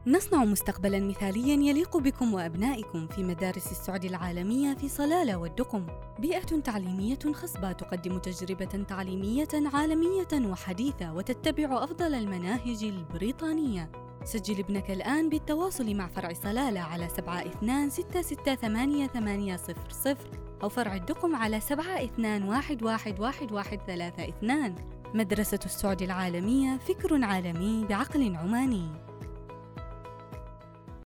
نصنع مستقبلاً مثالياً يليق بكم وأبنائكم في مدارس السعد العالمية في صلالة والدقم. بيئة تعليمية خصبة تقدم تجربة تعليمية عالمية وحديثة وتتبع أفضل المناهج البريطانية. سجل ابنك الآن بالتواصل مع فرع صلالة على 72668800 أو فرع الدقم على 72111132. مدرسة السعد العالمية، فكر عالمي بعقل عماني.